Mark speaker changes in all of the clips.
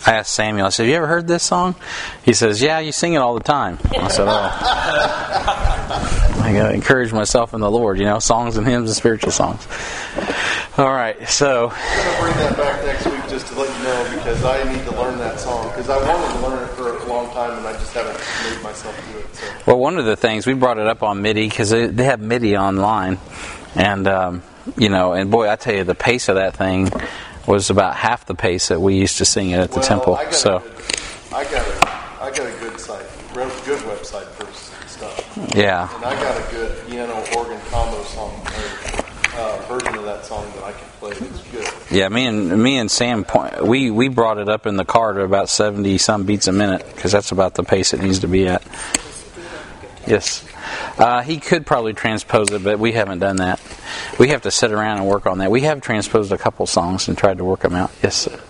Speaker 1: I asked Samuel, I said, have you ever heard this song? He says, yeah, you sing it all the time. I said, oh. I got to encourage myself in the Lord, songs and hymns and spiritual songs. All right, so.
Speaker 2: I'm going to bring that back next week just to let you know, because I need to learn that song, because I wanted to learn it for a long time and I just haven't made myself do it. So.
Speaker 1: Well, one of the things, we brought it up on MIDI, because they have MIDI online, and, and boy, I tell you, the pace of that thing was about half the pace that we used to sing it at the temple.
Speaker 2: I got a good site, good website for stuff.
Speaker 1: Yeah.
Speaker 2: And I got a good piano organ combo song, version of that song that I can play. It's good.
Speaker 1: Yeah, me and Sam, we brought it up in the car to about 70 some beats a minute, because that's about the pace it needs to be at. Yes. He could probably transpose it, but we haven't done that. We have to sit around and work on that. We have transposed a couple songs and tried to work them out. Yes, sir.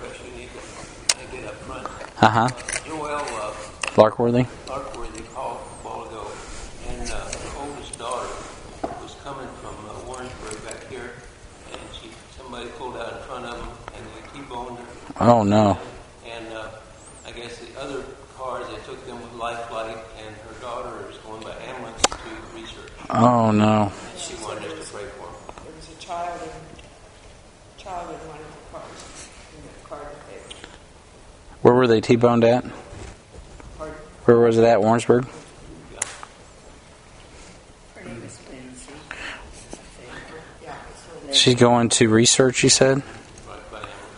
Speaker 3: Joel
Speaker 1: Larkworthy
Speaker 3: called a while ago, and the oldest daughter was coming from Warrensburg back here, and somebody pulled out in front of them, and they T-boned her.
Speaker 1: Oh, no.
Speaker 3: And I guess the other cars, they took them with life flight, and her daughter is going by ambulance to research.
Speaker 1: Oh, no.
Speaker 3: She wanted us to pray for her.
Speaker 4: There was a child in one of the cars, in the car that they...
Speaker 1: Where were they T-boned at?
Speaker 4: Pardon?
Speaker 1: Where was it at, Warrensburg?
Speaker 4: Her name is Lindsay, I think. Yeah, it's her name.
Speaker 1: She's going to research, you said?
Speaker 3: Right by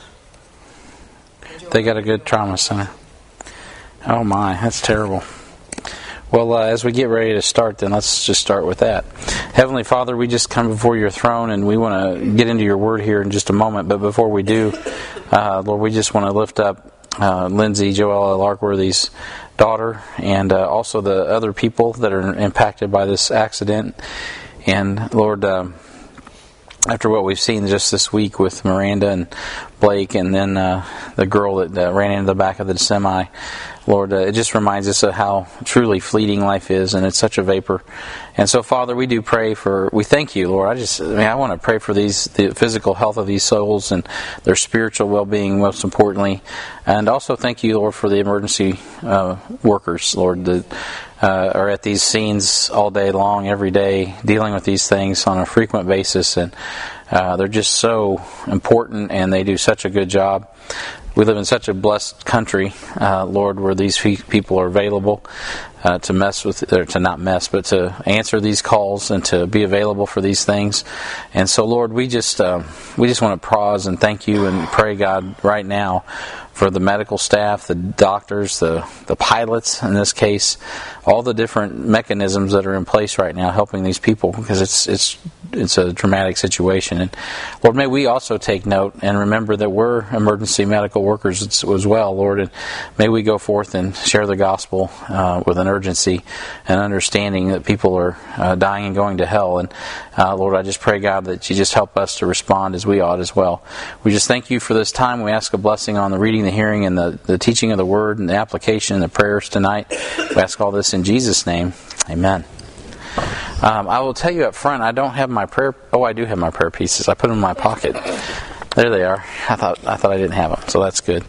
Speaker 3: ambulance.
Speaker 1: They got a good trauma center. Oh my, that's terrible. Well, as we get ready to start, then let's just start with that. Heavenly Father, we just come before your throne, and we want to get into your word here in just a moment. But before we do, Lord, we just want to lift up Lindsay, Joella Larkworthy's daughter, and also the other people that are impacted by this accident. And Lord, after what we've seen just this week with Miranda and Blake, and then the girl that ran into the back of the semi, Lord, it just reminds us of how truly fleeting life is, and it's such a vapor. And so, Father, we do pray we thank you, Lord. I want to pray for the physical health of these souls and their spiritual well-being, most importantly. And also thank you, Lord, for the emergency workers, Lord, that are at these scenes all day long, every day, dealing with these things on a frequent basis. And they're just so important, and they do such a good job. We live in such a blessed country, Lord, where these people are available to to answer these calls and to be available for these things. And so, Lord, we just want to pause and thank you and pray, God, right now for the medical staff, the doctors, the pilots in this case, all the different mechanisms that are in place right now helping these people, because it's a traumatic situation. And Lord, may we also take note and remember that we're emergency medical workers as well, Lord, and may we go forth and share the gospel with an urgency and understanding that people are dying and going to hell. And Lord, I just pray, God, that you just help us to respond as we ought as well. We just thank you for this time. We ask a blessing on the reading, the hearing, and the teaching of the word, and the application and the prayers tonight. We ask all this in Jesus' name. Amen. I will tell you up front, I don't have my prayer. Oh, I do have my prayer pieces. I put them in my pocket. There they are. I thought I didn't have them, so that's good.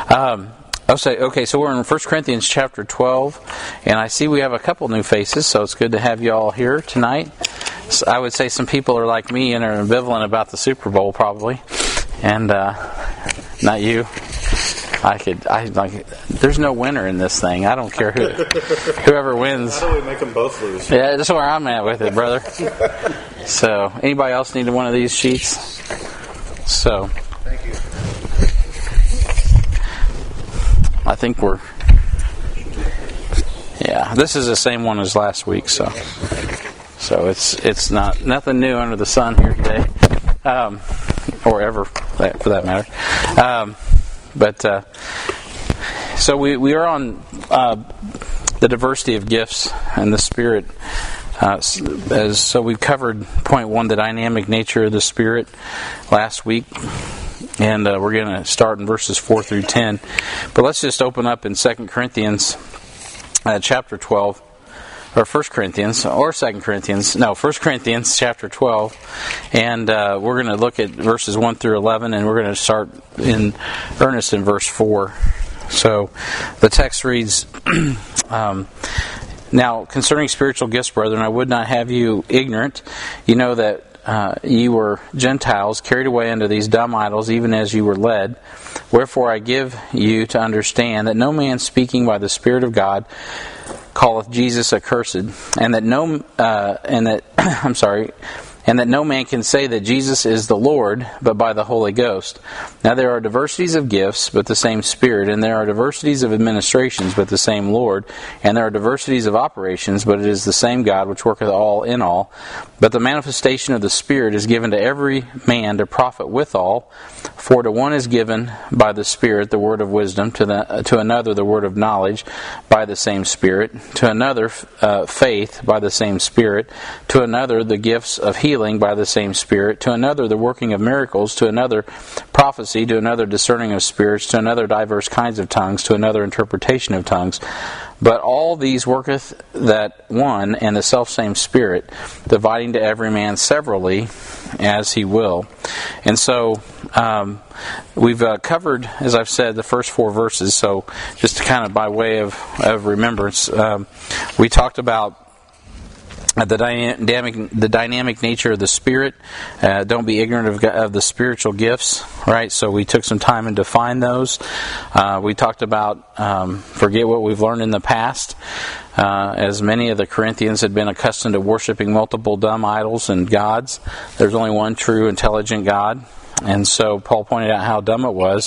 Speaker 1: Okay, so we're in 1 Corinthians chapter 12, and I see we have a couple new faces, so it's good to have you all here tonight. So I would say some people are like me and are ambivalent about the Super Bowl, probably, and not you. There's no winner in this thing. I don't care whoever wins.
Speaker 2: How do we make them both lose?
Speaker 1: Yeah, that's where I'm at with it, brother. So, anybody else need one of these sheets? So,
Speaker 2: Thank you.
Speaker 1: I think this is the same one as last week, so it's nothing new under the sun here today, or ever for that matter. So we are on the diversity of gifts and the Spirit. So we covered point 1, the dynamic nature of the Spirit, last week. And we're going to start in verses 4 through 10. But let's just open up in 2 Corinthians chapter 12. or 1 Corinthians, or 2 Corinthians, no, 1 Corinthians chapter 12, and we're going to look at verses 1 through 11, and we're going to start in earnest in verse 4. So the text reads, Now, concerning spiritual gifts, brethren, I would not have you ignorant. You know that ye were Gentiles, carried away unto these dumb idols, even as you were led. Wherefore I give you to understand that no man speaking by the Spirit of God calleth Jesus accursed, and that no man can say that Jesus is the Lord, but by the Holy Ghost. Now there are diversities of gifts, but the same Spirit, and there are diversities of administrations, but the same Lord, and there are diversities of operations, but it is the same God which worketh all in all. But the manifestation of the Spirit is given to every man to profit withal. For to one is given by the Spirit the word of wisdom, to another the word of knowledge by the same Spirit, to another faith by the same Spirit, to another the gifts of healing by the same Spirit, to another the working of miracles, to another prophecy, to another discerning of spirits, to another diverse kinds of tongues, to another interpretation of tongues. But all these worketh that one and the selfsame Spirit, dividing to every man severally as he will. And so we've covered, as I've said, the first 4 verses. So just to kind of by way of remembrance, we talked about the dynamic nature of the Spirit. Don't be ignorant of the spiritual gifts, right? So we took some time and defined those. We talked about forget what we've learned in the past, as many of the Corinthians had been accustomed to worshiping multiple dumb idols and gods. There's only one true, intelligent God. And so Paul pointed out how dumb it was,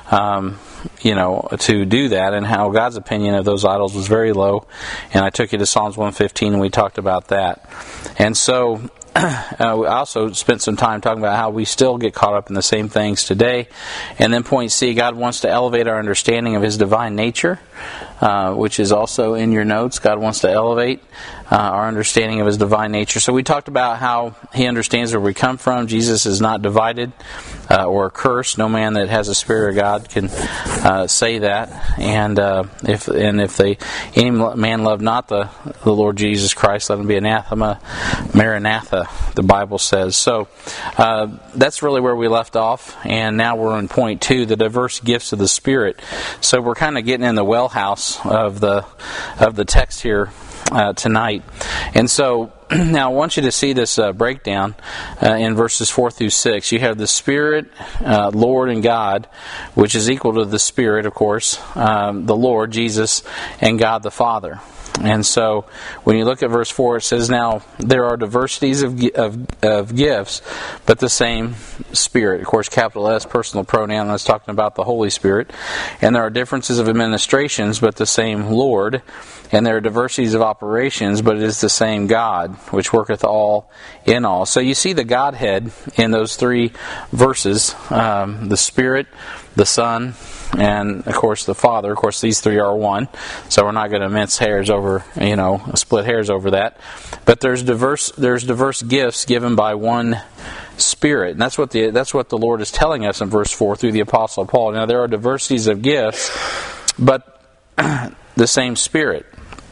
Speaker 1: to do that, and how God's opinion of those idols was very low. And I took you to Psalms 115, and we talked about that. And so we also spent some time talking about how we still get caught up in the same things today. And then point C, God wants to elevate our understanding of His divine nature, which is also in your notes. God wants to elevate our understanding of His divine nature. So we talked about how He understands where we come from. Jesus is not divided or cursed. No man that has a Spirit of God can say that. And if any man love not the Lord Jesus Christ, let him be anathema, maranatha, the Bible says. So that's really where we left off. And now we're on point 2, the diverse gifts of the Spirit. So we're kind of getting in the wellhouse of the text here tonight. And so now I want you to see this breakdown in verses 4 through 6. You have the Spirit, Lord, and God, which is equal to the Spirit, of course, the Lord, Jesus, and God the Father. And so when you look at verse 4, it says, Now there are diversities of gifts, but the same Spirit. Of course, capital S, personal pronoun, that's talking about the Holy Spirit. And there are differences of administrations, but the same Lord. And there are diversities of operations, but it is the same God, which worketh all in all. So you see the Godhead in those 3 verses, the Spirit, the Son, and of course the Father. Of course, these 3 are one, so we're not going to mince hairs over, split hairs over that. But there's diverse gifts given by one Spirit, and that's what the Lord is telling us in verse 4 through the Apostle Paul. Now there are diversities of gifts, but the same Spirit.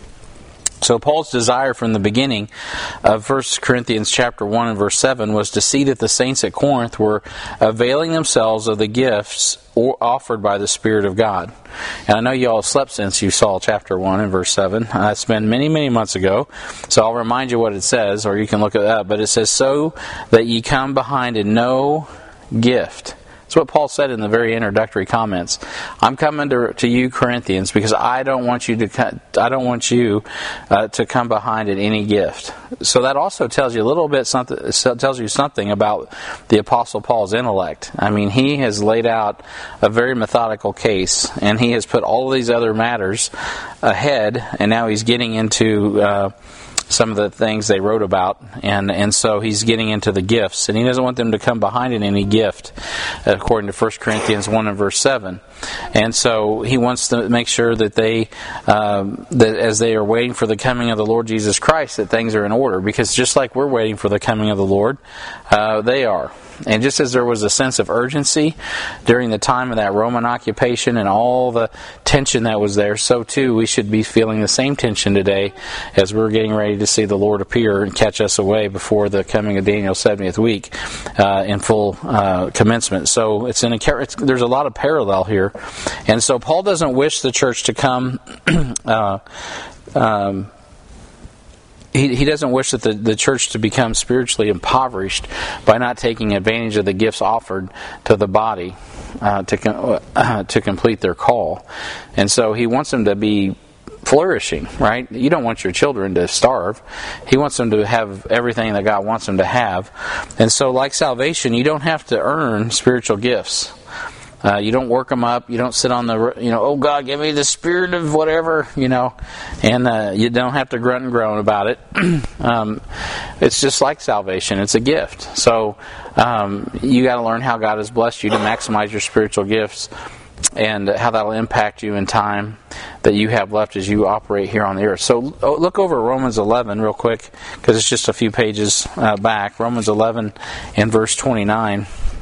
Speaker 1: So Paul's desire from the beginning of 1 Corinthians chapter 1 and verse 7 was to see that the saints at Corinth were availing themselves of the gifts offered by the Spirit of God. And I know you all slept since you saw chapter 1 and verse 7. That's been many, many months ago. So I'll remind you what it says, or you can look it up. But it says, So that ye come behind in no gift. That's what Paul said in the very introductory comments. I'm coming to you, Corinthians, because I don't want you to come behind in any gift. So that also tells you a little bit something. Tells you something about the Apostle Paul's intellect. I mean, he has laid out a very methodical case, and he has put all of these other matters ahead, and now he's getting into some of the things they wrote about, and so he's getting into the gifts, and he doesn't want them to come behind in any gift, according to 1 Corinthians 1 and verse 7. And so he wants to make sure that they, that as they are waiting for the coming of the Lord Jesus Christ, that things are in order, because just like we're waiting for the coming of the Lord, they are. And just as there was a sense of urgency during the time of that Roman occupation and all the tension that was there, so too we should be feeling the same tension today as we're getting ready to see the Lord appear and catch us away before the coming of Daniel's 70th week in full commencement. So there's a lot of parallel here. And so Paul doesn't wish the church to come... He doesn't wish that the church to become spiritually impoverished by not taking advantage of the gifts offered to the body to complete their call. And so he wants them to be flourishing, right? You don't want your children to starve. He wants them to have everything that God wants them to have. And so like salvation, you don't have to earn spiritual gifts. You don't work them up. You don't sit on the, oh God, give me the spirit of whatever, and you don't have to grunt and groan about it. It's just like salvation. It's a gift. So you got to learn how God has blessed you to maximize your spiritual gifts and how that will impact you in time that you have left as you operate here on the earth. So look over Romans 11 real quick, because it's just a few pages back. Romans 11 and verse 29.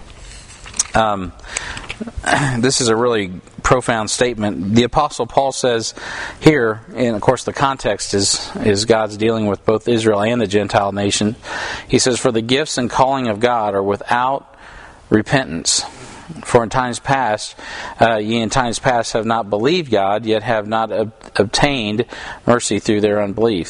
Speaker 1: This is a really profound statement. The Apostle Paul says here, and of course the context is God's dealing with both Israel and the Gentile nation. He says, "For the gifts and calling of God are without repentance. For in times past, ye in times past have not believed God, yet have not obtained mercy through their unbelief."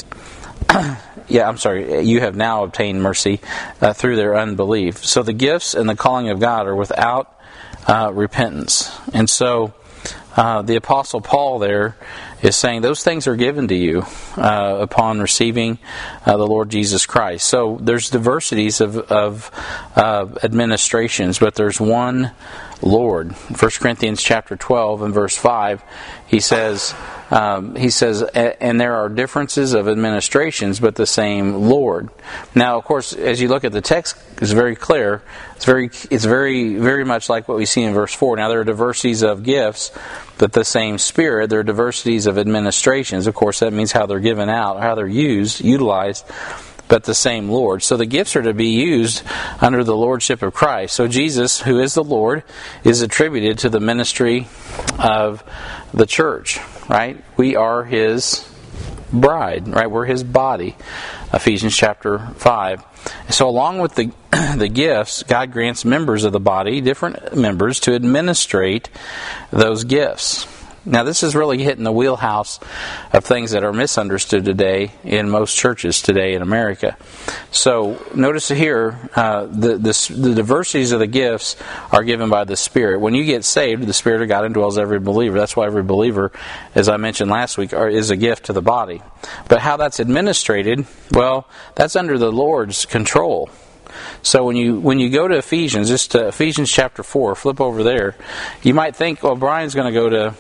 Speaker 1: You have now obtained mercy through their unbelief. So the gifts and the calling of God are without repentance. And so the Apostle Paul there is saying those things are given to you upon receiving the Lord Jesus Christ. So there's diversities of administrations, but there's one Lord. 1 Corinthians chapter 12 and verse 5, he says, and there are differences of administrations, but the same Lord. Now, of course, as you look at the text, it's very clear. It's very, very much like what we see in verse 4. Now, there are diversities of gifts, but the same Spirit. There are diversities of administrations. Of course, that means how they're given out, how they're utilized, but the same Lord. So the gifts are to be used under the lordship of Christ. So Jesus, who is the Lord, is attributed to the ministry of the church, right? We are His bride, right? We're His body. Ephesians chapter 5. So along with the gifts, God grants members of the body, different members, to administrate those gifts. Now, this is really hitting the wheelhouse of things that are misunderstood today in most churches today in America. So, notice here, the diversities of the gifts are given by the Spirit. When you get saved, the Spirit of God indwells every believer. That's why every believer, as I mentioned last week, is a gift to the body. But how that's administrated, well, that's under the Lord's control. So when you go to Ephesians, just to Ephesians chapter 4, flip over there, you might think, well, Brian's going to go to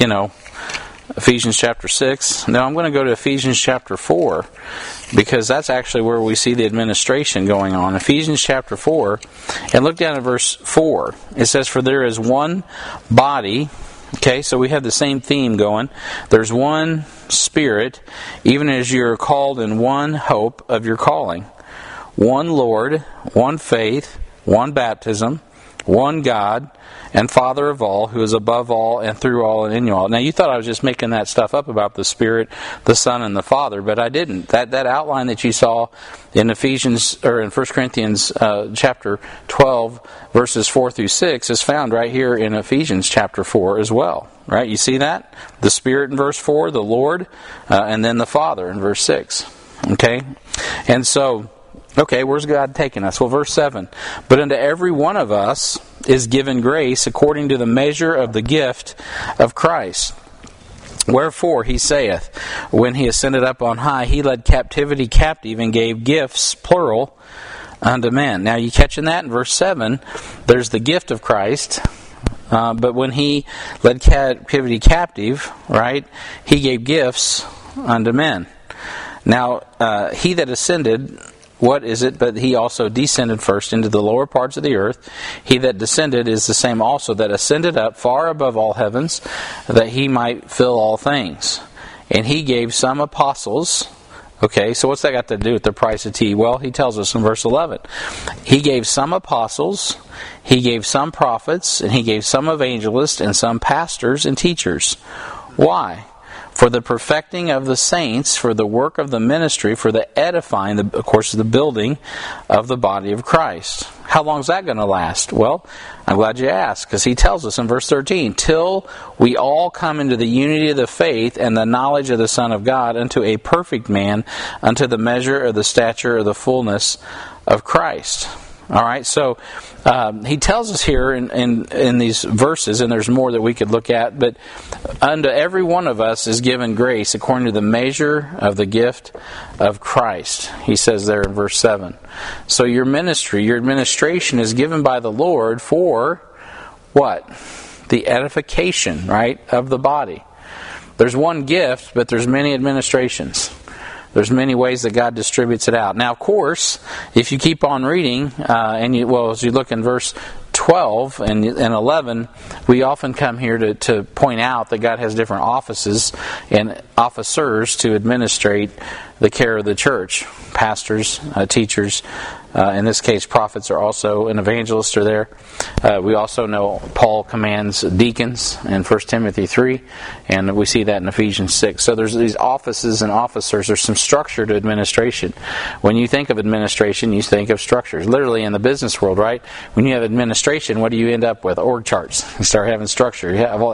Speaker 1: Ephesians chapter 6. No, I'm going to go to Ephesians chapter 4, because that's actually where we see the administration going on. Ephesians chapter 4, and look down at verse 4. It says, "For there is one body." Okay, so we have the same theme going. There's one Spirit, even as you're called in one hope of your calling. One Lord, one faith, one baptism, one God, and Father of all, who is above all and through all and in you all. Now, you thought I was just making that stuff up about the Spirit, the Son, and the Father, but I didn't. That outline that you saw in Ephesians or in 1 Corinthians chapter 12, verses 4 through 6, is found right here in Ephesians chapter 4 as well. Right? You see that? The Spirit in verse 4, the Lord, and then the Father in verse 6. Okay? And so, okay, where's God taking us? Well, verse 7. "But unto every one of us is given grace according to the measure of the gift of Christ. Wherefore he saith, when he ascended up on high, he led captivity captive and gave gifts, plural, unto men." Now, you catching that in verse 7? There's the gift of Christ. But when he led captivity captive, right, he gave gifts unto men. Now, he that ascended, what is it but he also descended first into the lower parts of the earth? He that descended is the same also that ascended up far above all heavens, that he might fill all things. And he gave some apostles. Okay, so what's that got to do with the price of tea? Well, he tells us in verse 11. He gave some apostles, he gave some prophets, and he gave some evangelists, and some pastors and teachers. Why? For the perfecting of the saints, for the work of the ministry, for the edifying, of course, the building of the body of Christ. How long is that going to last? Well, I'm glad you asked, because he tells us in verse 13, till we all come into the unity of the faith and the knowledge of the Son of God, unto a perfect man, unto the measure of the stature of the fullness of Christ. All right, so he tells us here in these verses, and there's more that we could look at, but unto every one of us is given grace according to the measure of the gift of Christ. He says there in verse 7. So your ministry, your administration is given by the Lord for what? The edification, right, of the body. There's one gift, but there's many administrations. There's many ways that God distributes it out. Now, of course, if you keep on reading, as you look in verse 12 and 11, we often come here to point out that God has different offices and officers to administrate the care of the church. Pastors, teachers, in this case prophets are also, and evangelists are there. We also know Paul commands deacons in 1 Timothy 3, and we see that in Ephesians 6. So there's these offices and officers. There's some structure to administration. When you think of administration, you think of structures. Literally in the business world, right? When you have administration, what do you end up with? Org charts. You start having structure.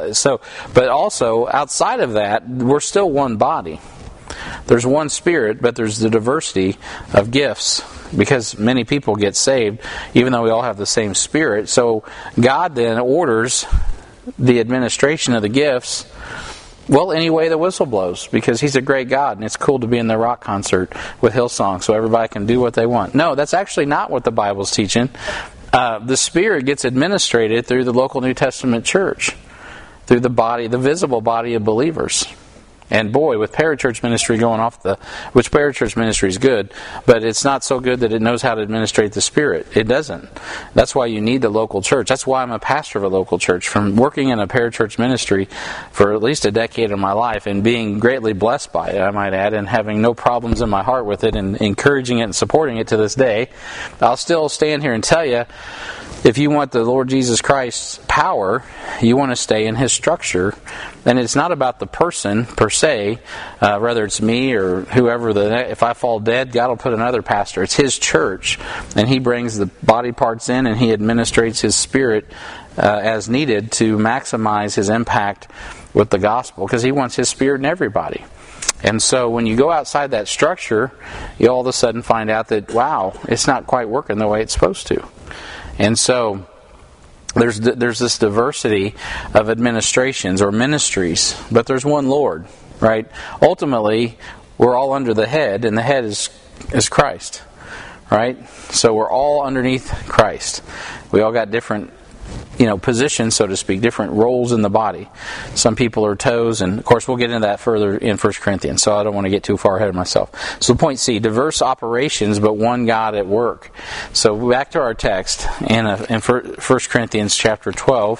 Speaker 1: But also, outside of that, we're still one body. There's one Spirit, but there's the diversity of gifts, because many people get saved, even though we all have the same Spirit. So God then orders the administration of the gifts, well, any way the whistle blows, because He's a great God, and it's cool to be in the rock concert with Hillsong so everybody can do what they want. No, that's actually not what the Bible's teaching. The Spirit gets administrated through the local New Testament church, through the body, the visible body of believers. And boy, with parachurch ministry going off which parachurch ministry is good, but it's not so good that it knows how to administrate the Spirit. It doesn't. That's why you need the local church. That's why I'm a pastor of a local church. From working in a parachurch ministry for at least a decade of my life and being greatly blessed by it, I might add, and having no problems in my heart with it and encouraging it and supporting it to this day, I'll still stand here and tell you, if you want the Lord Jesus Christ's power, you want to stay in His structure. And it's not about the person per se, whether it's me or whoever. If I fall dead, God will put another pastor. It's His church, and He brings the body parts in, and He administrates His Spirit as needed to maximize His impact with the gospel, because He wants His Spirit in everybody. And so when you go outside that structure, you all of a sudden find out that, wow, it's not quite working the way it's supposed to. And so there's this diversity of administrations or ministries, but there's one Lord, right? Ultimately, we're all under the head, and the head is Christ, right? So we're all underneath Christ. We all got different positions, so to speak, different roles in the body. Some people are toes, and of course we'll get into that further in 1 Corinthians, so I don't want to get too far ahead of myself. So point C, diverse operations, but one God at work. So back to our text in 1 Corinthians chapter 12,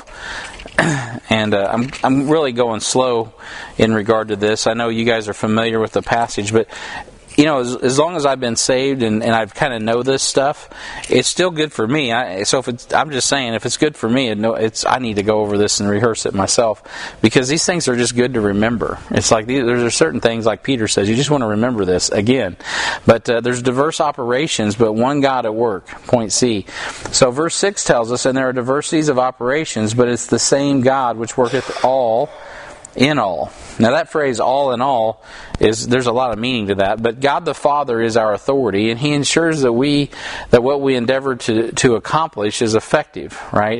Speaker 1: and I'm really going slow in regard to this. I know you guys are familiar with the passage, but as long as I've been saved and I've kind of know this stuff, it's still good for me. I'm just saying, if it's good for me, I need to go over this and rehearse it myself, because these things are just good to remember. It's like there's certain things, like Peter says, you just want to remember this again. But there's diverse operations, but one God at work. Point C. So verse 6 tells us, and there are diversities of operations, but it's the same God which worketh all in all. Now that phrase, all in all, there's a lot of meaning to that, but God the Father is our authority, and He ensures that what we endeavor to accomplish is effective, right?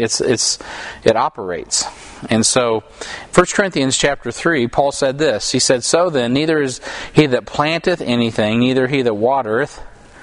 Speaker 1: It operates. And so 1 Corinthians chapter 3, Paul said this. He said, so then, neither is he that planteth anything, neither he that watereth.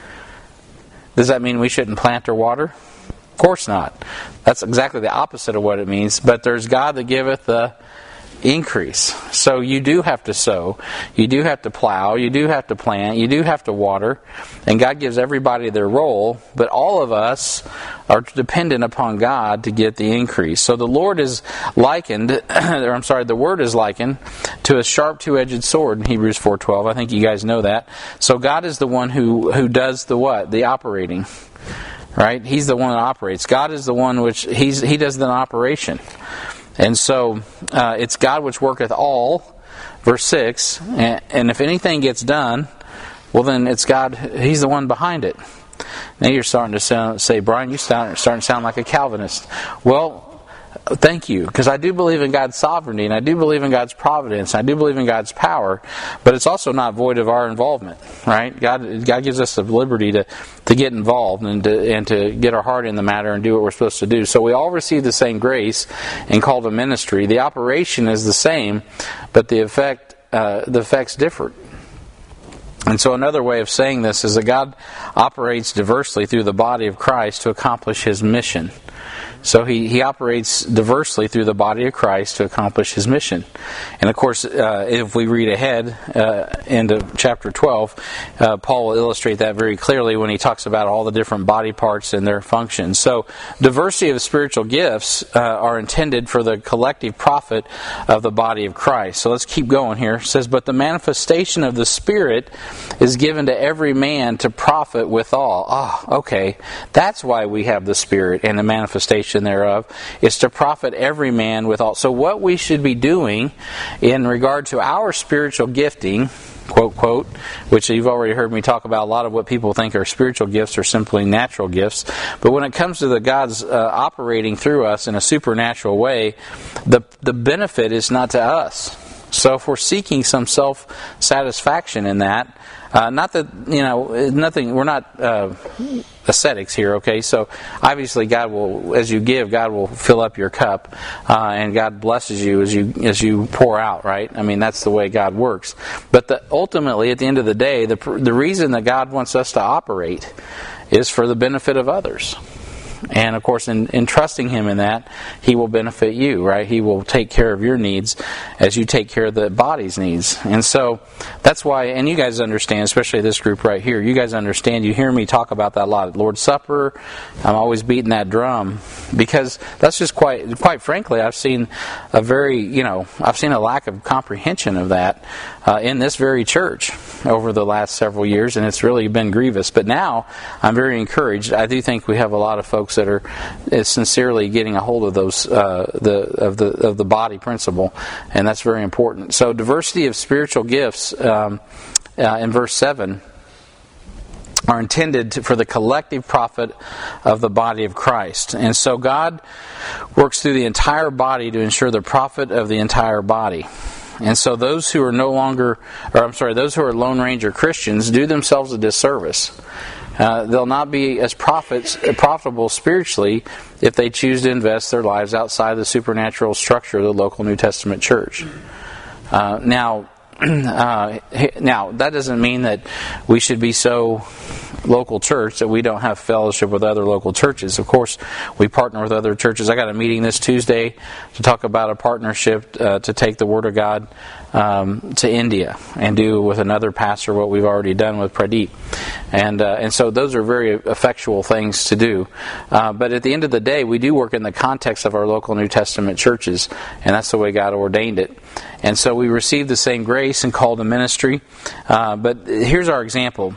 Speaker 1: Does that mean we shouldn't plant or water? Of course not. That's exactly the opposite of what it means. But there's God that giveth the increase. So you do have to sow, you do have to plow, you do have to plant, you do have to water, and God gives everybody their role, but all of us are dependent upon God to get the increase. So the Lord is likened, the Word is likened to a sharp two-edged sword in Hebrews 4:12. I think you guys know that. So God is the one who does the what? The operating. Right? He's the one that operates. God is the one which He does the operation. And so it's God which worketh all, verse 6, and if anything gets done, well then it's God, He's the one behind it. Now you're starting to say, Brian, you're starting to sound like a Calvinist. Well, thank you, because I do believe in God's sovereignty, and I do believe in God's providence, and I do believe in God's power, but it's also not void of our involvement, right? God gives us the liberty to get involved and to get our heart in the matter and do what we're supposed to do. So we all receive the same grace and called to ministry. The operation is the same, but the effect's different. And so another way of saying this is that God operates diversely through the body of Christ to accomplish His mission. So he operates diversely through the body of Christ to accomplish His mission. And of course, if we read ahead into chapter 12, Paul will illustrate that very clearly when he talks about all the different body parts and their functions. So diversity of spiritual gifts are intended for the collective profit of the body of Christ. So let's keep going here. It says, but the manifestation of the Spirit is given to every man to profit withal. Okay. That's why we have the Spirit and the manifestation thereof, is to profit every man with all. So what we should be doing in regard to our spiritual gifting, quote, quote, which you've already heard me talk about, a lot of what people think are spiritual gifts are simply natural gifts. But when it comes to the God's operating through us in a supernatural way, the benefit is not to us. So if we're seeking some self-satisfaction in that, not that, nothing, we're not ascetics here, okay? So obviously God will, as you give, God will fill up your cup, and God blesses you as you pour out, right? I mean, that's the way God works. But ultimately, at the end of the day, the reason that God wants us to operate is for the benefit of others. And of course, in trusting Him in that, He will benefit you, right? He will take care of your needs as you take care of the body's needs. And so that's why, and you guys understand, especially this group right here, you guys understand, you hear me talk about that a lot. Lord's Supper, I'm always beating that drum, because that's just quite frankly, I've seen a lack of comprehension of that in this very church over the last several years, and it's really been grievous. But now, I'm very encouraged. I do think we have a lot of folks that are sincerely getting a hold of those of the body principle, and that's very important. So diversity of spiritual gifts in verse 7 are intended for the collective profit of the body of Christ. And so God works through the entire body to ensure the profit of the entire body. And so those who are those who are Lone Ranger Christians do themselves a disservice. They'll not be as profitable spiritually if they choose to invest their lives outside the supernatural structure of the local New Testament church. Now, that doesn't mean that we should be so local church that we don't have fellowship with other local churches. Of course, we partner with other churches. I got a meeting this Tuesday to talk about a partnership to take the Word of God to India and do with another pastor what we've already done with Pradeep. And so those are very effectual things to do. But at the end of the day, we do work in the context of our local New Testament churches, and that's the way God ordained it. And so we receive the same grace and call to ministry. But here's our example.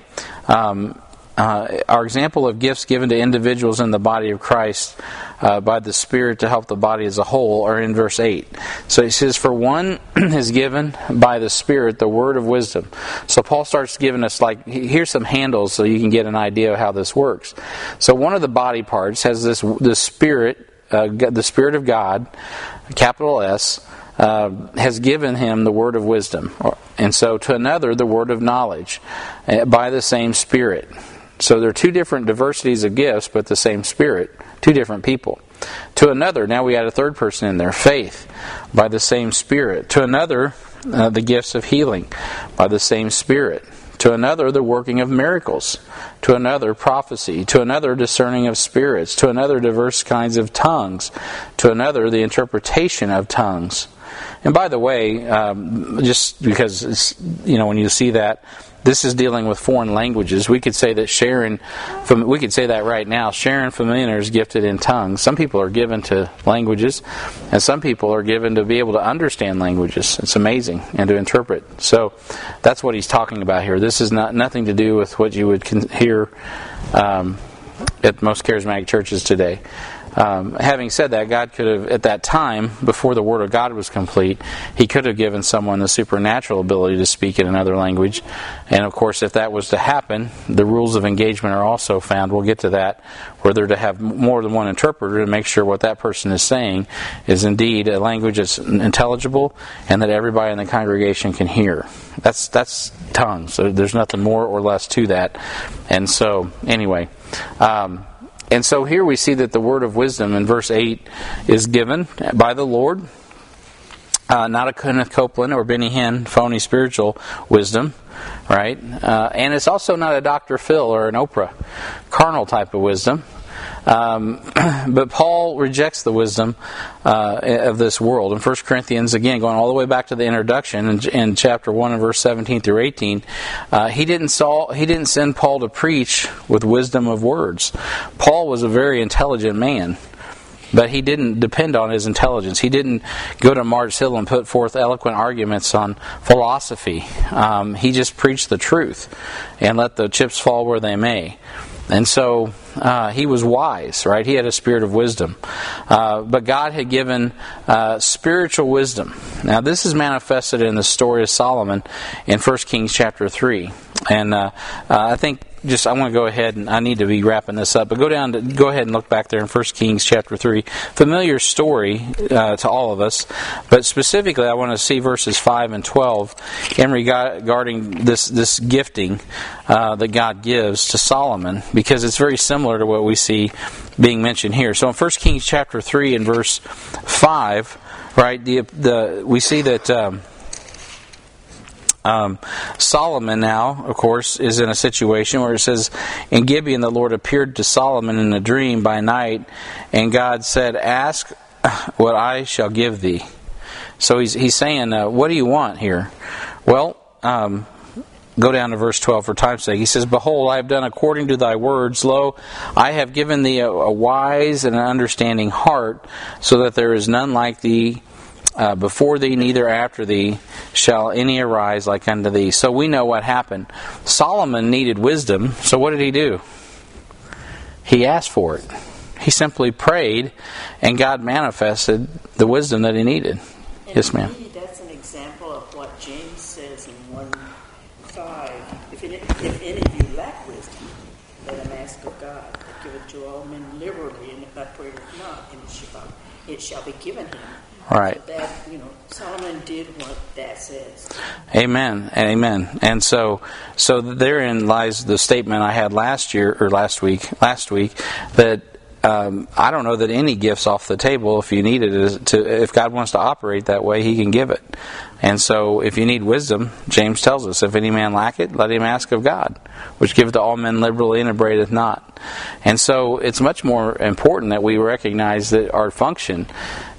Speaker 1: Our example of gifts given to individuals in the body of Christ by the Spirit to help the body as a whole are in verse 8. So he says, for one is given by the Spirit the word of wisdom. So Paul starts giving us, here's some handles so you can get an idea of how this works. So one of the body parts has the Spirit, the Spirit of God, capital S, has given him the word of wisdom. And so to another, the word of knowledge by the same Spirit. So there are two different diversities of gifts, but the same Spirit, two different people. To another, now we add a third person in there, faith, by the same Spirit. To another, the gifts of healing, by the same Spirit. To another, the working of miracles. To another, prophecy. To another, discerning of spirits. To another, diverse kinds of tongues. To another, the interpretation of tongues. And by the way, just because it's, when you see that, this is dealing with foreign languages. We could say that we could say that right now. Sharon Familiar is gifted in tongues. Some people are given to languages, and some people are given to be able to understand languages. It's amazing, and to interpret. So that's what he's talking about here. This is nothing to do with what you would hear at most charismatic churches today. Having said that, God could have, at that time, before the Word of God was complete, He could have given someone the supernatural ability to speak in another language. And of course, if that was to happen, the rules of engagement are also found. We'll get to that, where they're to have more than one interpreter to make sure what that person is saying is indeed a language that's intelligible and that everybody in the congregation can hear. That's tongues. So there's nothing more or less to that. And so, anyway... And so here we see that the word of wisdom in verse 8 is given by the Lord. Not a Kenneth Copeland or Benny Hinn phony spiritual wisdom, right? And it's also not a Dr. Phil or an Oprah carnal type of wisdom. But Paul rejects the wisdom of this world. In 1 Corinthians, again, going all the way back to the introduction in chapter 1 and verse 17 through 18, he didn't send Paul to preach with wisdom of words. Paul was a very intelligent man, but he didn't depend on his intelligence. He didn't go to Mars Hill and put forth eloquent arguments on philosophy. He just preached the truth and let the chips fall where they may. And so he was wise, right? He had a spirit of wisdom. But God had given spiritual wisdom. Now this is manifested in the story of Solomon in 1 Kings chapter 3. And I think I want to go ahead, and I need to be wrapping this up, but go ahead and look back there in 1 Kings chapter 3. Familiar story to all of us, but specifically I want to see verses 5 and 12 in regarding this gifting that God gives to Solomon, because it's very similar to what we see being mentioned here. So in 1 Kings chapter 3 and verse 5, right, we see that Solomon now, of course, is in a situation where it says, in Gibeon the Lord appeared to Solomon in a dream by night, and God said, ask what I shall give thee. So he's saying, what do you want here? Well, go down to verse 12 for time's sake. He says, behold, I have done according to thy words. Lo, I have given thee a wise and an understanding heart, so that there is none like thee before thee, neither after thee shall any arise like unto thee. So we know what happened. Solomon needed wisdom, so what did he do? He asked for it. He simply prayed, and God manifested the wisdom that he needed.
Speaker 5: And
Speaker 1: yes, ma'am.
Speaker 5: That's an example of what James says in 1:5. If any of you lack wisdom, let him ask of God, that giveth to all men liberally, and if upbraideth not, and it shall be given him.
Speaker 1: Right.
Speaker 5: So that, Solomon did what that says.
Speaker 1: Amen and amen. And so therein lies the statement I had last week, that I don't know that any gift's off the table. If you need it, if God wants to operate that way, He can give it. And so if you need wisdom, James tells us, if any man lack it, let him ask of God, which giveth to all men liberally and upbraideth not. And so it's much more important that we recognize that our function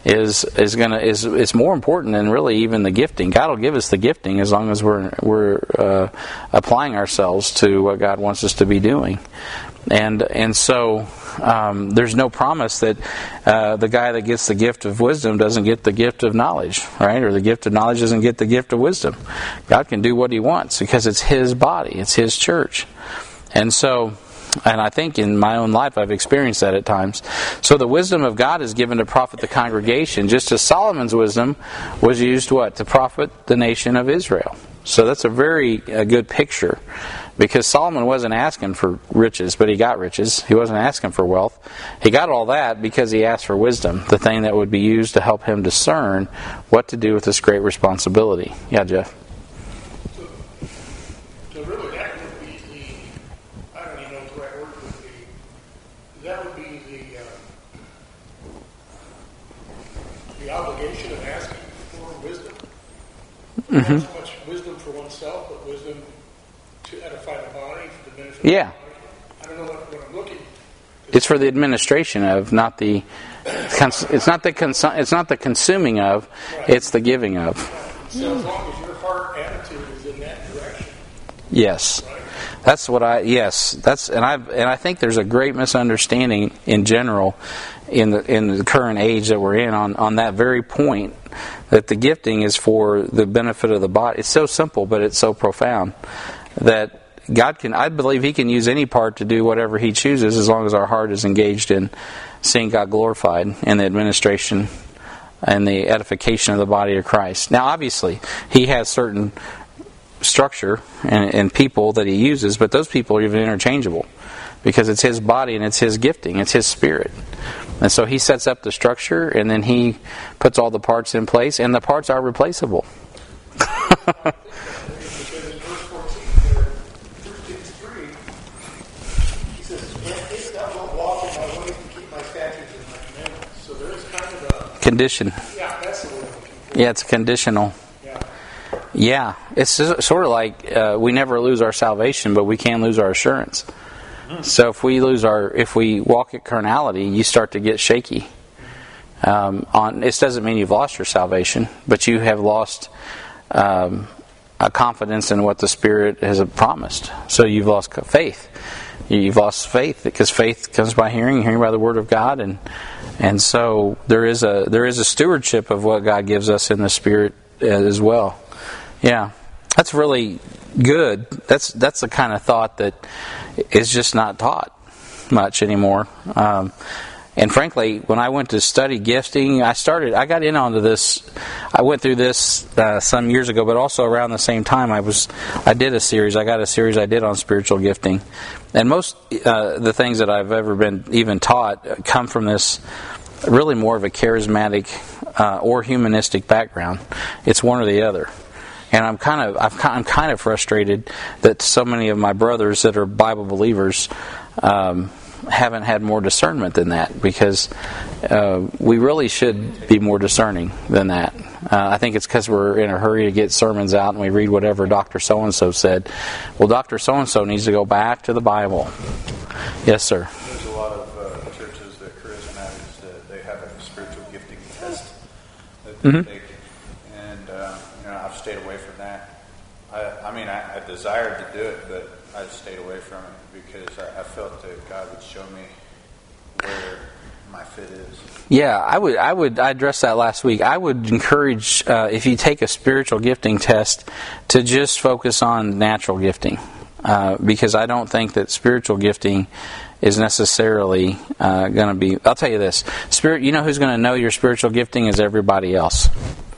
Speaker 1: is more important than really even the gifting. God will give us the gifting as long as we're applying ourselves to what God wants us to be doing. And so there's no promise that the guy that gets the gift of wisdom doesn't get the gift of knowledge, right? Or the gift of knowledge doesn't get the gift of wisdom. God can do what He wants because it's His body, it's His church. And I think in my own life I've experienced that at times. So the wisdom of God is given to profit the congregation, just as Solomon's wisdom was used to profit the nation of Israel. So that's a very good picture, because Solomon wasn't asking for riches, but he got riches. He wasn't asking for wealth. He got all that because he asked for wisdom, the thing that would be used to help him discern what to do with this great responsibility. Yeah, Jeff?
Speaker 6: So really that would be I don't even know what the right word would be. That would be the obligation of asking for wisdom.
Speaker 1: Mm-hmm.
Speaker 6: Not so much wisdom for oneself, but wisdom to edify the body, for the benefit
Speaker 1: Yeah.
Speaker 6: of the body. I don't know what I'm looking
Speaker 1: It's for the administration of, not the. It's not the consuming of. It's the giving of.
Speaker 6: So as long as your heart attitude is in that direction.
Speaker 1: Yes, that's what I. Yes, that's and I think there's a great misunderstanding in general in the current age that we're in on that very point, that the gifting is for the benefit of the body. It's so simple, but it's so profound that God can. I believe He can use any part to do whatever He chooses, as long as our heart is engaged in seeing God glorified in the administration and the edification of the body of Christ. Now, obviously, He has certain structure and people that He uses, but those people are even interchangeable, because it's His body and it's His gifting, it's His Spirit. And so He sets up the structure, and then He puts all the parts in place, and the parts are replaceable. Condition.
Speaker 6: Yeah, that's the word.
Speaker 1: Yeah, it's conditional. Yeah, it's sort of like we never lose our salvation, but we can lose our assurance. So if we walk at carnality, you start to get shaky. This doesn't mean you've lost your salvation, but you have lost a confidence in what the Spirit has promised. So you've lost faith. You've lost faith, because faith comes by hearing by the Word of God, and so there is a stewardship of what God gives us in the Spirit as well. Yeah, that's really good. That's the kind of thought that is just not taught much anymore. And frankly, when I went to study gifting, I got in onto this. I went through this some years ago, but also around the same time, I got a series I did on spiritual gifting. And most the things that I've ever been even taught come from this really more of a charismatic or humanistic background. It's one or the other. And I'm kind of frustrated that so many of my brothers that are Bible believers haven't had more discernment than that, because we really should be more discerning than that. I think it's because we're in a hurry to get sermons out and we read whatever Dr. So-and-so said. Well, Dr. So-and-so needs to go back to the Bible. Yes, sir.
Speaker 7: There's a lot of churches that charismatics, that they have a spiritual gifting test that they take. And I've stayed away from that. I desired to do it, but I stayed away from it because I felt that God would show me where my fit is.
Speaker 1: Yeah, I addressed that last week. I would encourage, if you take a spiritual gifting test, to just focus on natural gifting, because I don't think that spiritual gifting is necessarily going to be. I'll tell you this: you know who's going to know your spiritual gifting is everybody else.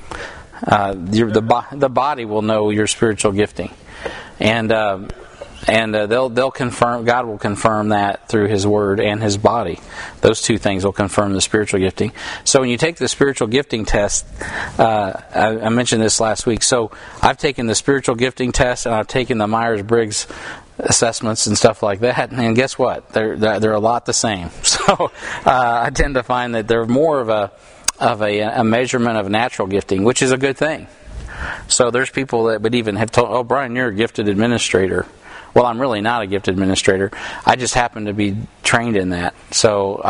Speaker 1: The body will know your spiritual gifting, and they'll confirm. God will confirm that through His Word and His body. Those two things will confirm the spiritual gifting. So when you take the spiritual gifting test, I mentioned this last week. So I've taken the spiritual gifting test, and I've taken the Myers-Briggs assessments and stuff like that. And guess what? They're a lot the same. So I tend to find that they're more of a measurement of natural gifting, which is a good thing. So there's people that would even have told, "Oh, Brian, you're a gifted administrator." Well, I'm really not a gifted administrator. I just happen to be trained in that. So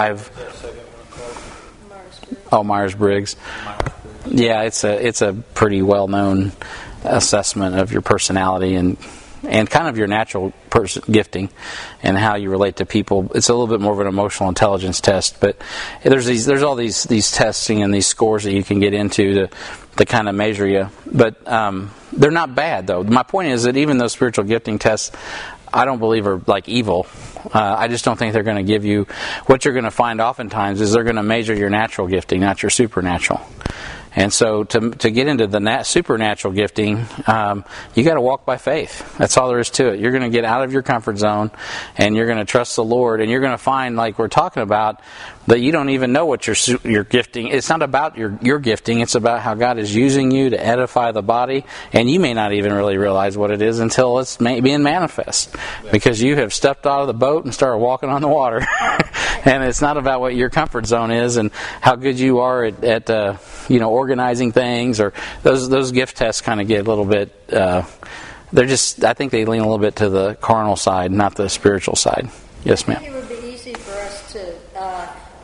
Speaker 1: Myers-Briggs. Yeah, it's a pretty well-known assessment of your personality and kind of your natural gifting and how you relate to people. It's a little bit more of an emotional intelligence test, but there's all these testing and these scores that you can get into to kind of measure you. But they're not bad, though. My point is that even those spiritual gifting tests, I don't believe are like evil. I just don't think they're going to give you. What you're going to find oftentimes is they're going to measure your natural gifting, not your supernatural. And so to get into the supernatural gifting, you got to walk by faith. That's all there is to it. You're going to get out of your comfort zone, and you're going to trust the Lord, and you're going to find, like we're talking about, that you don't even know what your gifting. It's not about your gifting. It's about how God is using you to edify the body, and you may not even really realize what it is until it's being manifest, because you have stepped out of the boat and started walking on the water. And it's not about what your comfort zone is and how good you are at organizing things, or those gift tests kind of get a little bit. I think they lean a little bit to the carnal side, not the spiritual side. Yes, ma'am.
Speaker 4: It would be easy for us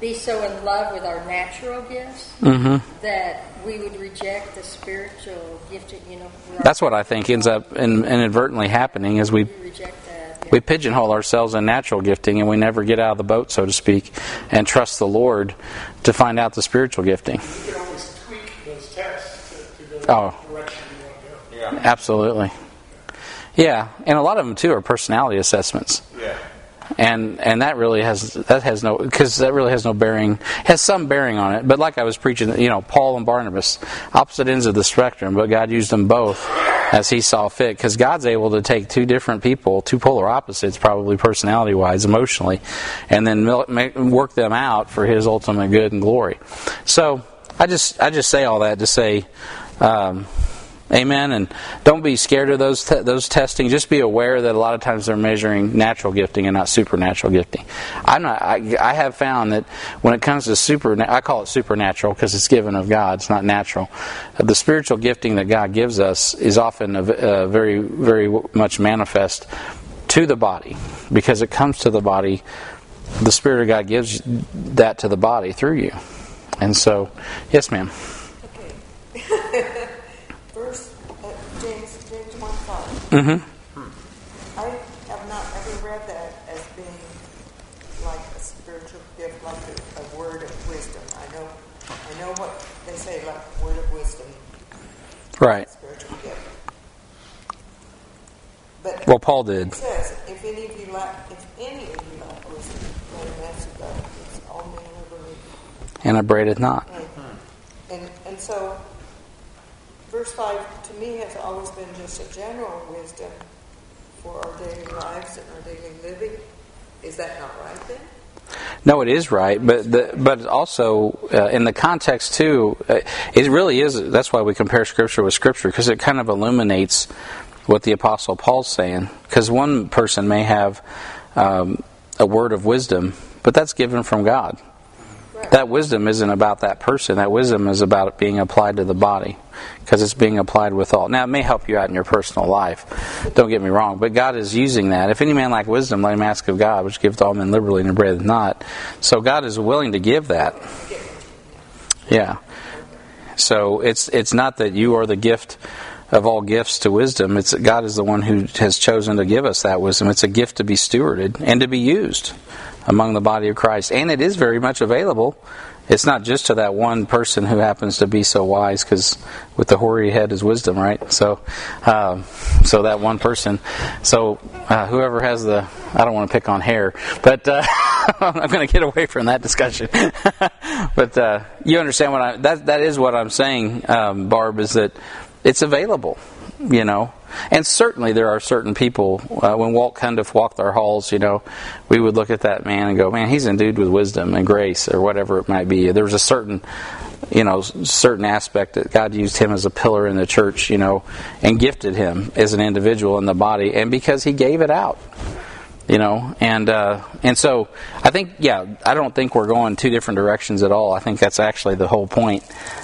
Speaker 8: be so in love with our natural gifts that we would reject the spiritual gifting.
Speaker 1: That's what I think ends up inadvertently happening is we
Speaker 8: reject that. Yeah.
Speaker 1: we pigeonhole ourselves in natural gifting and we never get out of the boat, so to speak, and trust the Lord to find out the spiritual gifting.
Speaker 6: You can always tweak those tests to go the direction you want to go.
Speaker 7: Yeah.
Speaker 1: Absolutely. Yeah, and a lot of them too are personality assessments.
Speaker 7: Yeah.
Speaker 1: And that really has no bearing, has some bearing on it. But like I was preaching, Paul and Barnabas, opposite ends of the spectrum, but God used them both as He saw fit. Because God's able to take two different people, two polar opposites, probably personality-wise, emotionally, and then work them out for His ultimate good and glory. So I just say all that to say. Amen, and don't be scared of those testing. Just be aware that a lot of times they're measuring natural gifting and not supernatural gifting. I have found that when it comes to I call it supernatural because it's given of God. It's not natural. The spiritual gifting that God gives us is often very, very much manifest to the body because it comes to the body. The Spirit of God gives that to the body through you, and so, yes, ma'am.
Speaker 4: Okay. James 1:5.
Speaker 1: Mm-hmm.
Speaker 4: I have not ever read that as being like a spiritual gift, like a word of wisdom. I know what they say, like word of wisdom.
Speaker 1: Right.
Speaker 4: Spiritual gift. But
Speaker 1: well, Paul did.
Speaker 4: It says, if any of you lack wisdom, let him ask of God. It's all men liberally.
Speaker 1: And upbraideth not.
Speaker 4: And so, verse 5 to me has always been just a general wisdom for our daily lives and our daily living. Is that not right then?
Speaker 1: No, it is right, but also in the context too, it really is. That's why we compare Scripture with Scripture, because it kind of illuminates what the Apostle Paul's saying. Because one person may have a word of wisdom, but that's given from God. Right. That wisdom isn't about that person. That wisdom is about it being applied to the body, because it's being applied with all. Now, it may help you out in your personal life. Don't get me wrong, but God is using that. If any man lack wisdom, let him ask of God, which giveth all men liberally and upbraideth not. So God is willing to give that. Yeah. So it's not that you are the gift of all gifts to wisdom. It's that God is the one who has chosen to give us that wisdom. It's a gift to be stewarded and to be used among the body of Christ. And it is very much available. It's not just to that one person who happens to be so wise, because with the hoary head is wisdom, right? So that one person. So whoever has I don't want to pick on hair, but I'm going to get away from that discussion. But you understand that is what I'm saying, Barb, is that it's available, And certainly there are certain people, when Walt Cundiff walked our halls, we would look at that man and go, man, he's endued with wisdom and grace, or whatever it might be. There was a certain aspect that God used him as a pillar in the church, and gifted him as an individual in the body, and because he gave it out. And so I think, I don't think we're going two different directions at all. I think that's actually the whole point.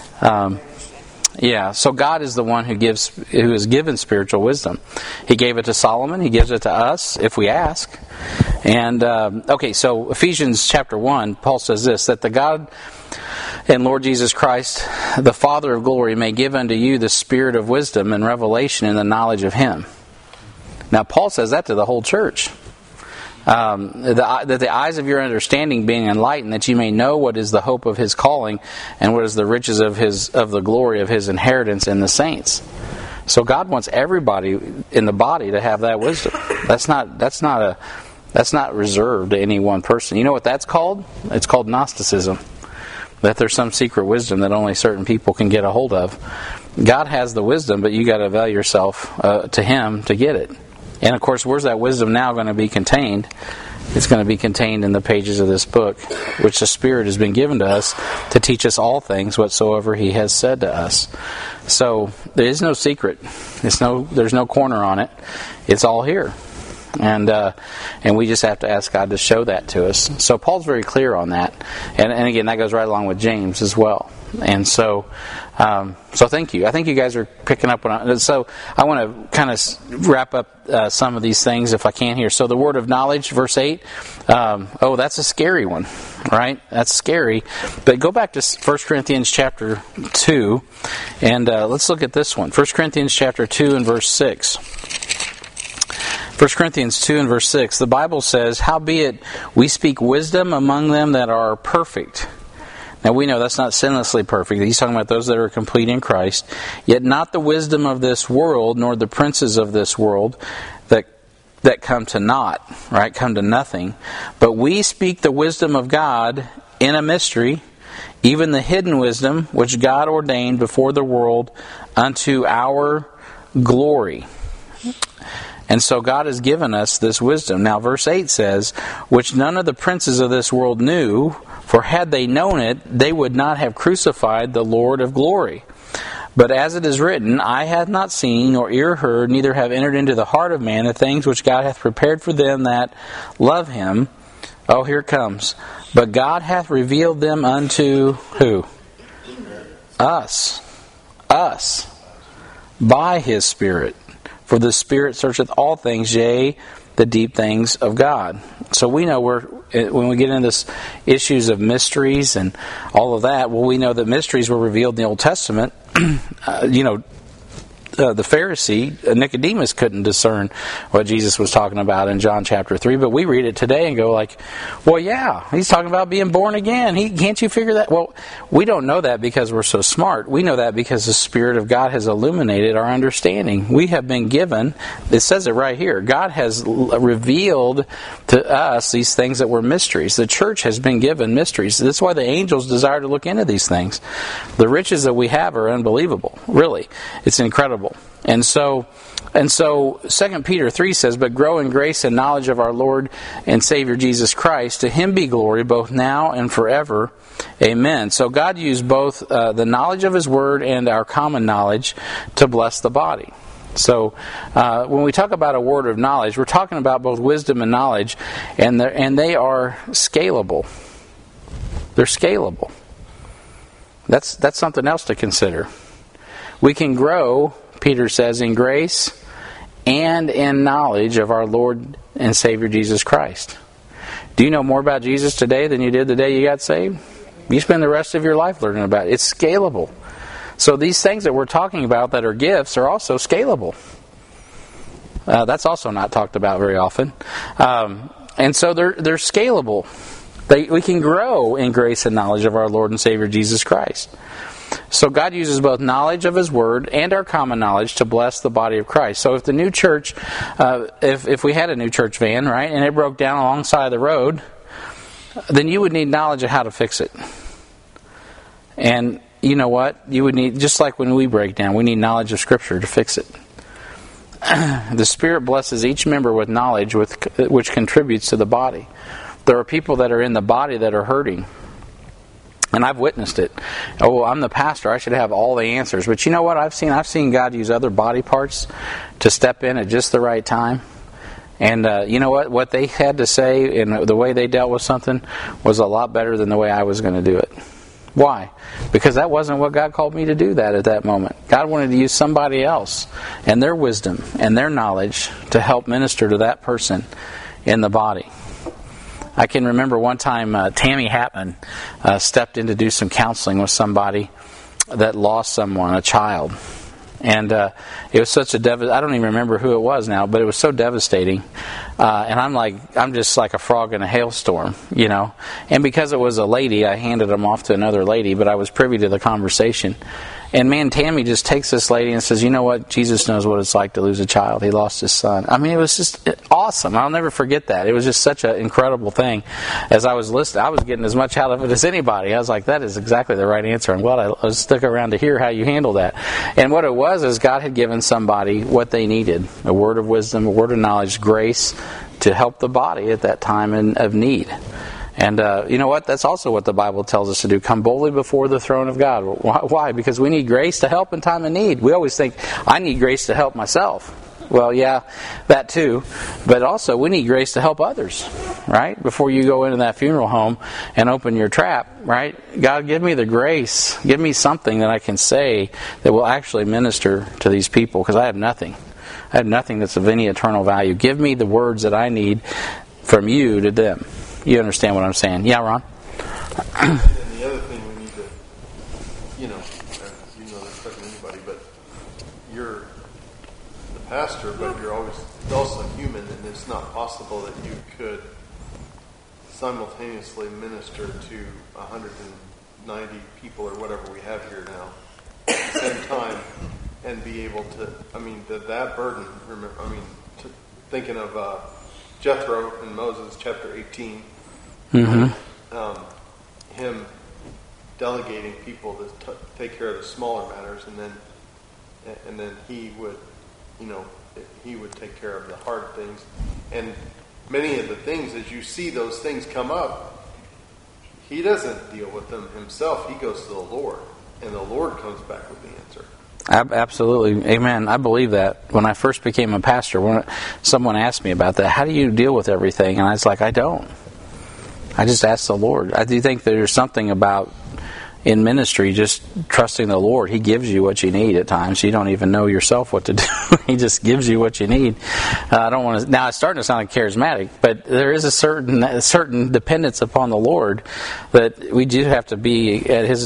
Speaker 1: So God is the one who is given spiritual wisdom. He gave it to Solomon. He gives it to us if we ask. And so Ephesians chapter 1, Paul says this, that the God and Lord Jesus Christ, the Father of glory, may give unto you the spirit of wisdom and revelation in the knowledge of Him. Now Paul says that to the whole church. That the eyes of your understanding being enlightened, that you may know what is the hope of His calling, and what is the riches of the glory of His inheritance in the saints. So God wants everybody in the body to have that wisdom. That's not reserved to any one person. You know what that's called? It's called Gnosticism. That there's some secret wisdom that only certain people can get a hold of. God has the wisdom, but you got to avail yourself to Him to get it. And of course, where's that wisdom now going to be contained? It's going to be contained in the pages of this book, which the Spirit has been given to us to teach us all things whatsoever He has said to us. So there is no secret. There's no corner on it. It's all here. And we just have to ask God to show that to us. So Paul's very clear on that. And again, that goes right along with James as well. And so thank you. I think you guys are picking up on it. So I want to kind of wrap up some of these things if I can here. So the word of knowledge, verse 8. That's a scary one, right? That's scary. But go back to 1 Corinthians chapter 2, and let's look at this one. 1 Corinthians chapter 2 and verse 6. 1 Corinthians 2 and verse 6. The Bible says, "Howbeit we speak wisdom among them that are perfect." Now we know that's not sinlessly perfect. He's talking about those that are complete in Christ. "Yet not the wisdom of this world, nor the princes of this world, that come to naught," right? Come to nothing. "But we speak the wisdom of God in a mystery, even the hidden wisdom which God ordained before the world unto our glory." And so God has given us this wisdom. Now verse 8 says, "Which none of the princes of this world knew, for had they known it, they would not have crucified the Lord of glory. But as it is written, Eye hath not seen, nor ear heard, neither have entered into the heart of man the things which God hath prepared for them that love him." Oh, here it comes. "But God hath revealed them unto" who? Us. Us. "By his Spirit. For the Spirit searcheth all things, yea, the deep things of God." So we know when we get into this issues of mysteries and all of that, well, we know that mysteries were revealed in the Old Testament. The Pharisee, Nicodemus, couldn't discern what Jesus was talking about in John chapter 3, but we read it today and go like, well, yeah, he's talking about being born again. Can't you figure that? Well, we don't know that because we're so smart. We know that because the Spirit of God has illuminated our understanding. We have been given, it says it right here, God has revealed to us these things that were mysteries. The church has been given mysteries. That's why the angels desire to look into these things. The riches that we have are unbelievable, really. It's incredible. And so 2 Peter 3 says, "But grow in grace and knowledge of our Lord and Savior Jesus Christ. To him be glory both now and forever. Amen." So God used both the knowledge of his word and our common knowledge to bless the body. So when we talk about a word of knowledge, we're talking about both wisdom and knowledge, and they are scalable. They're scalable. That's something else to consider. We can grow, Peter says, in grace and in knowledge of our Lord and Savior Jesus Christ. Do you know more about Jesus today than you did the day you got saved? You spend the rest of your life learning about it. It's scalable. So these things that we're talking about that are gifts are also scalable. That's also not talked about very often. And so they're scalable. We can grow in grace and knowledge of our Lord and Savior Jesus Christ. So God uses both knowledge of his word and our common knowledge to bless the body of Christ. So if the new church, if we had a new church van, right, and it broke down alongside of the road, then you would need knowledge of how to fix it. And you know what? You would need, just like when we break down, we need knowledge of Scripture to fix it. The Spirit blesses each member with knowledge which contributes to the body. There are people that are in the body that are hurting. And I've witnessed it. Oh, I'm the pastor. I should have all the answers. But you know what I've seen? I've seen God use other body parts to step in at just the right time. And you know what? What they had to say and the way they dealt with something was a lot better than the way I was going to do it. Why? Because that wasn't what God called me to do that at that moment. God wanted to use somebody else and their wisdom and their knowledge to help minister to that person in the body. I can remember one time Tammy Hatman stepped in to do some counseling with somebody that lost someone, a child. And it was such a I don't even remember who it was now, but it was so devastating. And I'm just like a frog in a hailstorm, you know. And because it was a lady, I handed him off to another lady, but I was privy to the conversation. And man, Tammy just takes this lady and says, "You know what? Jesus knows what it's like to lose a child. He lost his son." I mean, it was just awesome. I'll never forget that. It was just such an incredible thing. As I was listening, I was getting as much out of it as anybody. I was like, that is exactly the right answer. I'm glad I stuck around to hear how you handle that. And what it was is God had given somebody what they needed, a word of wisdom, a word of knowledge, grace to help the body at that time of need. And you know what? That's also what the Bible tells us to do. Come boldly before the throne of God. Why? Because we need grace to help in time of need. We always think, I need grace to help myself. Well, yeah, that too. But also, we need grace to help others, right? Before you go into that funeral home and open your trap, right? God, give me the grace. Give me something that I can say that will actually minister to these people, because I have nothing. I have nothing that's of any eternal value. Give me the words that I need from you to them. You understand what I'm saying? Yeah, Ron?
Speaker 2: And the other thing we need to, you know this better than anybody, but you're the pastor, but you're also human, and it's not possible that you could simultaneously minister to 190 people or whatever we have here now at the same time and be able to, that burden, thinking of Jethro in Moses chapter 18, him delegating people to take care of the smaller matters, and then he would take care of the hard things. And many of the things, as you see those things come up, he doesn't deal with them himself. He goes to the Lord, and the Lord comes back with the answer.
Speaker 1: Absolutely. Amen. I believe that. When I first became a pastor, when someone asked me about that, how do you deal with everything? And I was like, I don't. I just ask the Lord. I do think there's something about in ministry just trusting the Lord. He gives you what you need at times. You don't even know yourself what to do. He just gives you what you need. I don't want to. Now it's starting to sound like charismatic, but there is a certain dependence upon the Lord that we do have to be at His.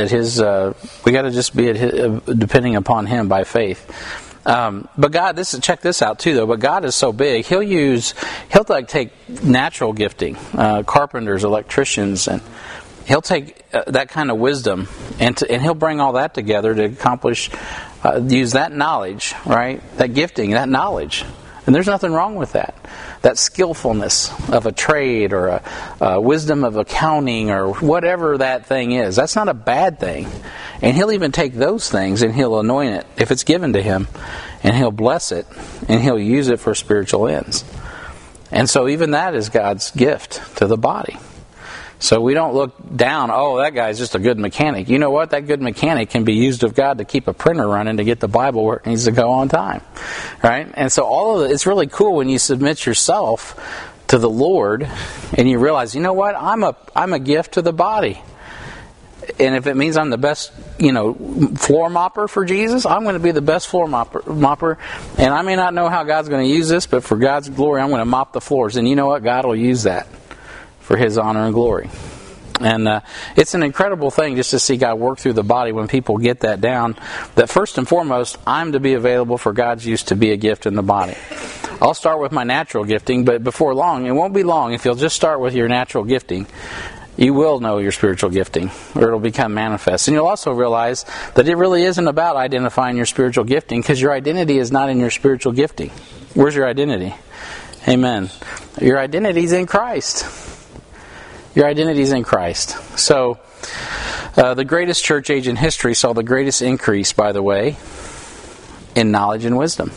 Speaker 1: We got to just be depending upon Him by faith. But God, check this out too, though. But God is so big; He'll take natural gifting, carpenters, electricians, and He'll take that kind of wisdom, and He'll bring all that together to accomplish, use that knowledge, right? That gifting, that knowledge. And there's nothing wrong with that. That skillfulness of a trade or a wisdom of accounting or whatever that thing is, that's not a bad thing. And He'll even take those things and He'll anoint it if it's given to Him, and He'll bless it, and He'll use it for spiritual ends. And so even that is God's gift to the body. So we don't look down, oh, that guy's just a good mechanic. You know what? That good mechanic can be used of God to keep a printer running to get the Bible where it needs to go on time. Right? And so all of it's really cool when you submit yourself to the Lord and you realize, you know what? I'm a gift to the body. And if it means I'm the best, floor mopper for Jesus, I'm going to be the best floor mopper. And I may not know how God's going to use this, but for God's glory, I'm going to mop the floors. And you know what? God will use that for His honor and glory. And it's an incredible thing just to see God work through the body when people get that down, that first and foremost, I'm to be available for God's use to be a gift in the body. I'll start with my natural gifting, but before long, it won't be long, if you'll just start with your natural gifting, you will know your spiritual gifting, or it'll become manifest. And you'll also realize that it really isn't about identifying your spiritual gifting, because your identity is not in your spiritual gifting. Where's your identity? Amen. Your identity is in Christ. Your identity is in Christ. So, the greatest church age in history saw the greatest increase, by the way, in knowledge and wisdom.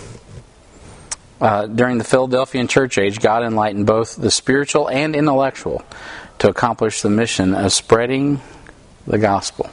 Speaker 1: During the Philadelphian church age, God enlightened both the spiritual and intellectual to accomplish the mission of spreading the gospel.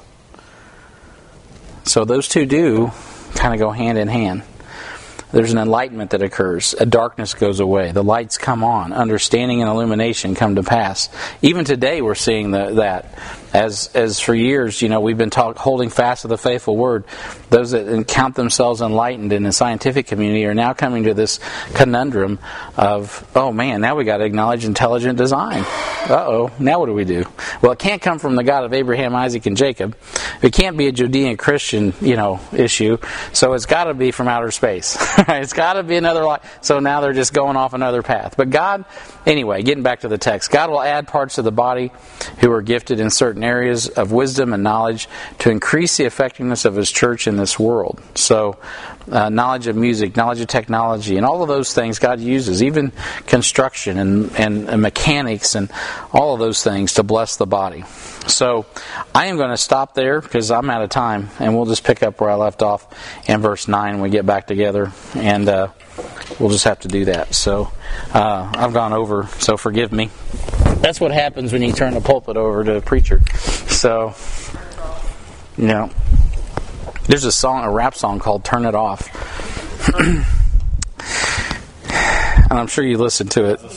Speaker 1: So those two do kind of go hand in hand. There's an enlightenment that occurs. A darkness goes away. The lights come on. Understanding and illumination come to pass. Even today we're seeing that. As for years, we've been holding fast to the faithful word. Those that count themselves enlightened in the scientific community are now coming to this conundrum of, oh man, now we got to acknowledge intelligent design. Now what do we do? Well, it can't come from the God of Abraham, Isaac, and Jacob. It can't be a Judean Christian, issue. So it's got to be from outer space. It's got to be another light. So now they're just going off another path. But God, anyway, getting back to the text, God will add parts of the body who are gifted in certain areas of wisdom and knowledge to increase the effectiveness of His church in this world. So, knowledge of music, knowledge of technology, and all of those things God uses, even construction and mechanics and all of those things to bless the body. So, I am going to stop there because I'm out of time, and we'll just pick up where I left off in verse 9 when we get back together, and we'll just have to do that. So, I've gone over, so forgive me. That's what happens when you turn the pulpit over to a preacher. So, there's a rap song called Turn It Off. And I'm sure you listened to it.